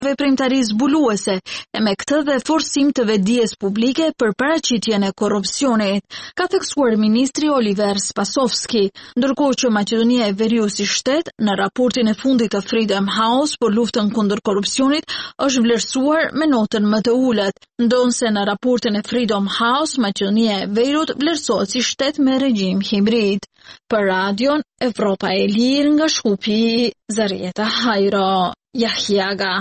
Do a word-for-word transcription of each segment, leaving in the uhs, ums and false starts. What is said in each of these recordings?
veprimtari zbuluese e me këtë dhe forcim të vetdijes publike për paraqitjen e korrupsionit, ka theksuar ministri Oliver Spasovski, ndërkohë që Maqedonia e Veriut si shtet në raportin e fundit të Freedom House për luftën kundër korrupsionit është vlerësuar me notën më të ulët, ndonse në raportin e Freedom House Maqedonia e Veriut vlerësohet si shtet me regjim hibrid. Për radion Evropa e Lirë nga Shkupi, Zarieta Hajro, Jahjaga.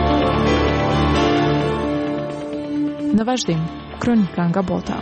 Në vazhdim, kronika nga bota.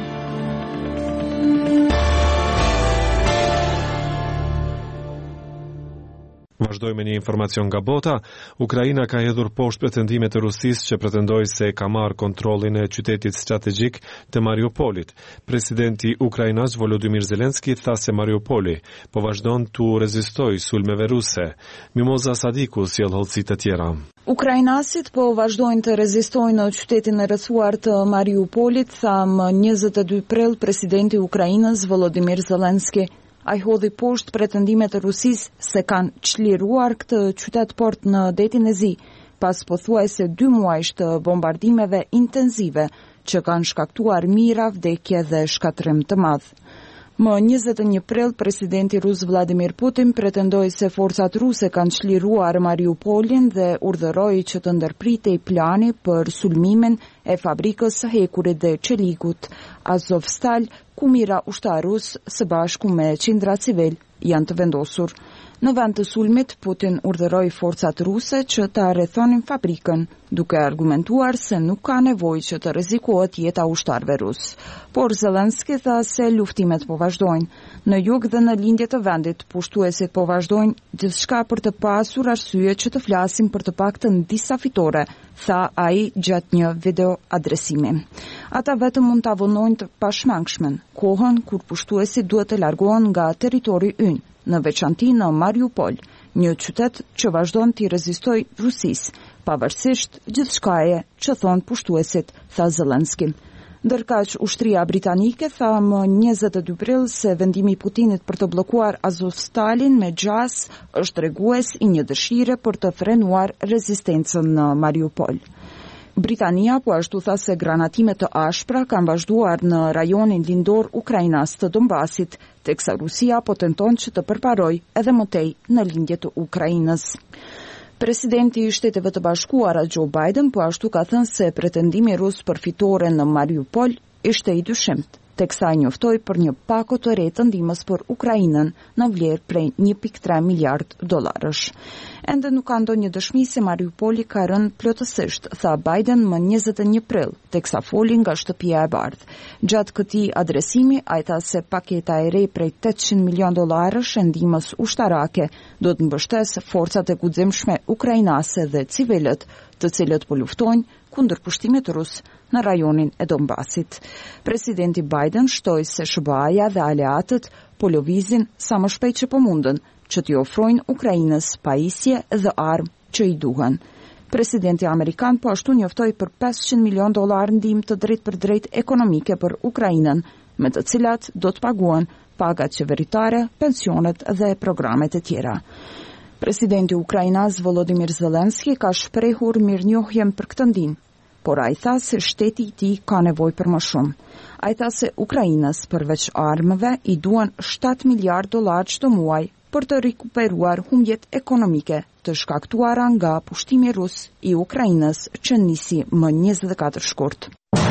Vazhdojmë një informacion nga bota. Ukraina ka hedhur poshtë pretendimet e Rusisë që pretendoi se ka marrë kontrollin e qytetit strategjik të Mariupolit. Presidenti ukrainas Volodymyr Zelenski tha se Mariupoli po vazhdon të rezistojë sulmeve ruse. Mimoza Sadiku sjell hollësi të tjera. Ukrainasit po vazhdojnë të rezistojnë në qytetin e rrethuar të Mariupolit, tha më njëzet e dy prill presidenti Ukrainës Volodymyr Zelenski. Ai hodhi poshtë pretendimet e Rusisë se kanë çliruar këtë qytet port në detin e Zi, pas pothuajse dy muajsh të bombardimeve intensive që kanë shkaktuar mijëra vdekje dhe shkatrim të madh. Më njëzet e një prill, presidenti rus Vladimir Putin pretendoi se forcat ruse kanë çliruar Mariupolin dhe urdhëroi që të ndërpritej plani për sulmimin e fabrikës së hekurit dhe çeligut Azovstal, ku mijëra ushtar rus së bashku me qindra civil janë të vendosur. Në vend të sulmit, Putin urdhëroi forcat ruse që ta rrethonin fabrikën, duke argumentuar se nuk ka nevojë që të rrezikohet jeta ushtarëve rus. Por Zelenski tha se luftimet po vazhdojnë. Në jug dhe në lindje të vendit, pushtuesit po vazhdojnë gjithçka për të pasur arsye që të flasin për të paktën disa fitore, tha ai gjatë një video adresimi. Ata vetëm mund të avonojnë të pashmangshmen, kohën kur pushtuesit duhet të largohen nga territori ynë, në veçanti në Mariupol, një qytet që vazhdon të rezistoj Rusisë, pavarësisht gjithçkaje që thon pushtuesit, tha Zelenski. Ndërkaq ushtria britanike tha më njëzet e dy prill se vendimi i Putinit për të bllokuar Azovstalin me gjas është tregues i një dëshire për të frenuar rezistencën në Mariupol. Britania po ashtu tha se granatimet të ashpra kanë vazhduar në rajonin lindor ukrainas të Donbasit, teksa Rusia po tenton që të përparojë edhe më tej në lindje të Ukrainës. Presidenti i Shteteve të Bashkuara Joe Biden po ashtu ka thënë se pretendimi rus për fitore në Mariupol ishte i dyshimt, teksa ai njoftoi për një pako të re të ndihmës për Ukrainën në vlerë prej një pikë tre miliard dollarësh. Ende nuk ka ndonjë dëshmi se Mariupoli ka rënë plotësisht, tha Biden më njëzet e një prill, teksa foli nga shtëpia e bardhë. Gjatë këtij adresimi, ai tha se paketa e re prej tetëqind milion dollarësh e ndihmës ushtarake do të mbështesë forcat e guximshme ukrainase dhe civilët, të cilët po luftojnë kundër pushtimit rus në rajonin e Donbasit. Presidenti Biden shtoi se S B A-ja dhe aleatët po lëvizin sa më shpejt që po mundën që t'i ofrojnë Ukrainës pajisje dhe armë që i duhen. Presidenti amerikan po ashtu njoftoi për pesëqind milion dollar ndihmë të drejt për drejt ekonomike për Ukrainën, me të cilat do të paguhen pagat qeveritare, pensionet dhe programet e tjera. Presidenti ukrainas Volodymyr Zelenski ka shprehur mirënjohjen për këtë ndihmë, por ai tha se shteti i tij ka nevojë për më shumë. Ai tha se Ukrainës përveç armëve i duan shtatë miliard dollar çdo muaj për të rikuperuar humbjet ekonomike të shkaktuara nga pushtimi rus i Ukrainës që nisi më njëzet e katër shkurt.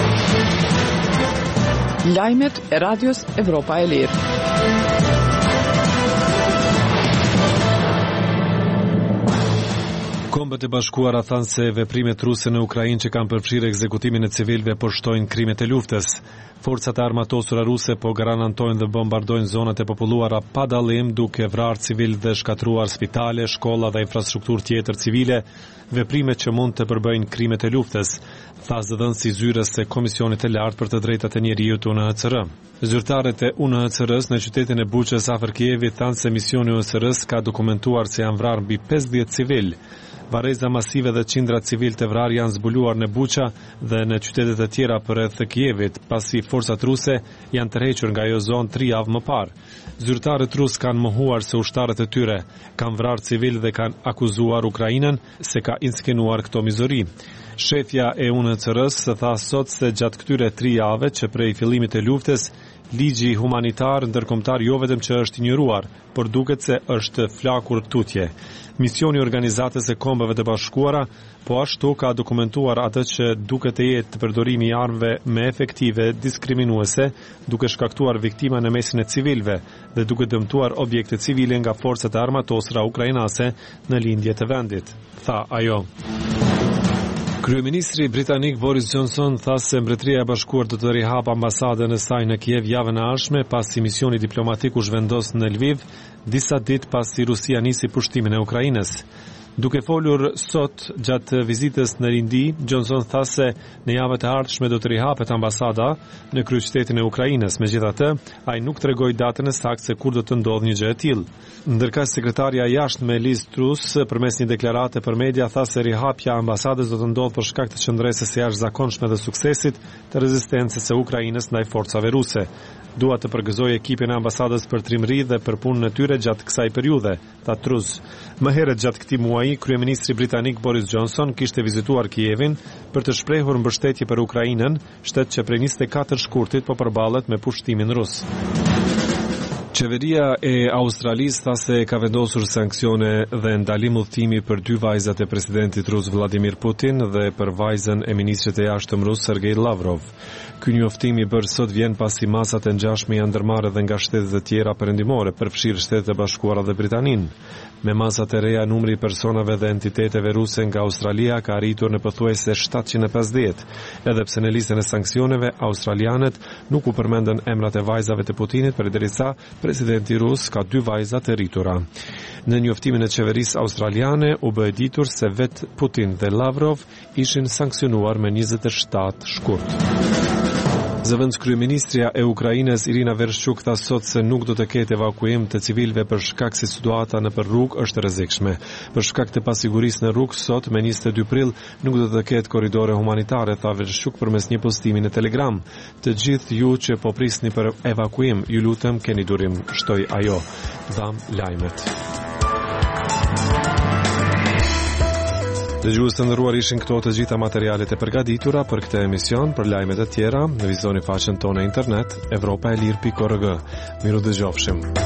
Lajmet e Radios Evropa e Lirë. Kombët e Bashkuara thanë se veprimet ruse në Ukrainë që kanë përfshirë ekzekutimin e civilëve po shtojnë krimet e luftës. Forcat e armatosura ruse po garantojnë dhe bombardojnë zonat e populluara pa dallim, duke vrarë civil dhe shkatruar spitale, shkolla dhe infrastrukturë tjetër civile, veprime që mund të përbëjnë krimet e luftës, tha zëdhënësi i zyrës së Komisionit të Lartë për të Drejtat e Njeriut U N H C R. Zyrtarët e U N H C R-s në qytetin e Buqës afër Kievit thanë se misioni U N H C R-s ka dokumentuar se janë vrarë mbi pesëdhjetë civil. Varreza masive dhe qindra civil të vrarë janë zbuluar në Buqa dhe në qytetet e tjera përreth Kievit, pasi forcat ruse janë tërhequr nga ajo zonë tri javë më parë. Zyrtarët rusë kanë mohuar se ushtarët e tyre kanë vrarë civil dhe kanë akuzuar Ukrainën se ka inskenuar këto mizori. Shefja e U N C R-s tha sot se gjatë këtyre tri javëve që prej fillimit të luftës, ligji humanitar ndërkombëtar jo vetëm që është injoruar, por duket se është flakur tutje. Misioni i Organizatës e Kombeve të Bashkuara po ashtu ka dokumentuar atë që duket të jetë përdorimi i armëve me efektive diskriminuese, duke shkaktuar viktima në mesin e civilëve dhe duke dëmtuar objekte civile nga forcat e armatosura ukrainase në lindje të vendit, tha ajo. Kryeministri britanik Boris Johnson tha se Mbretëria e Bashkuar do të rihap ambasadën e saj në Kiev javën e ardhshme pasi misioni diplomatik u zhvendos në Lviv disa ditë pasi Rusia nisi pushtimin e Ukrainës. Duke folur sot gjatë vizitës në Rindi, Johnson tha se në javët e ardhshme do të rihapet ambasada në kryeqytetin e Ukrainës. Megjithatë, ai nuk tregoi datën e saktë se kur do të ndodhë një gjë e tillë. Ndërkësh sekretarja e jashtme Liz Truss përmes një deklarate për media tha se rihapja e ambasadës do të ndodhë për shkak të qëndresës së jashtëzakonshme dhe suksesit të rezistencës së Ukrainës ndaj forcave ruse. Dua të përgëzoj ekipin e ambasadës për trimëri dhe për punën e tyre gjatë kësaj periudhe, tha Truss. Më herët gjatë këtij muaji, kryeministri britanik Boris Johnson kishte vizituar Kievin për të shprehur mbështetje për Ukrainën, shtet që prej njëzet e katër shkurtit po përballet me pushtimin rus. Qeveria e Australisë tha se ka vendosur sanksione dhe ndalim udhëtimi për dy vajzat e presidentit rus Vladimir Putin dhe për vajzën e ministrit e jashtëm rus Sergei Lavrov. Ky njoftim i bërë sot vjen pasi masat e ngjashme janë ndërmarrë edhe nga shtetet e tjera perëndimore, përfshirë Shtetet e Bashkuara dhe Britaninë. Me masat e reja, numri i personave dhe entiteteve ruse nga Australia ka arritur në pothuajse shtatëqind e pesëdhjetë, edhe pse në listën e sanksioneve australianët nuk u përmendën emrat e vajzave të Putinit, përderisa presidenti rus ka dy vajza të rritura. Në njoftimin e qeverisë australiane u bë e ditur se vetë Putin dhe Lavrov ishin sanksionuar me njëzet e shtatë shkurt. Zëvendës kryeministrja e Ukrainës Irina Vereshchuk tha sot se nuk do të ketë evakuim të civilëve për shkak se situata nëpër rrugë është rrezikshme. Për shkak të pasigurisë në rrugë sot me njëzet e dy prill nuk do të ketë korridore humanitare, tha Vereshchuk përmes një postimi në Telegram. Të gjithë ju që po prisni për evakuim, ju lutem keni durim, shtoi ajo. Dham lajmet. Dëgjues të nderuar, ishin këto të gjitha materialet e përgatitura për këtë emision. Për lajmet e tjera, në vizitoni faqen tonë e internet evropaelir pikë org. Miru dëgjofshim.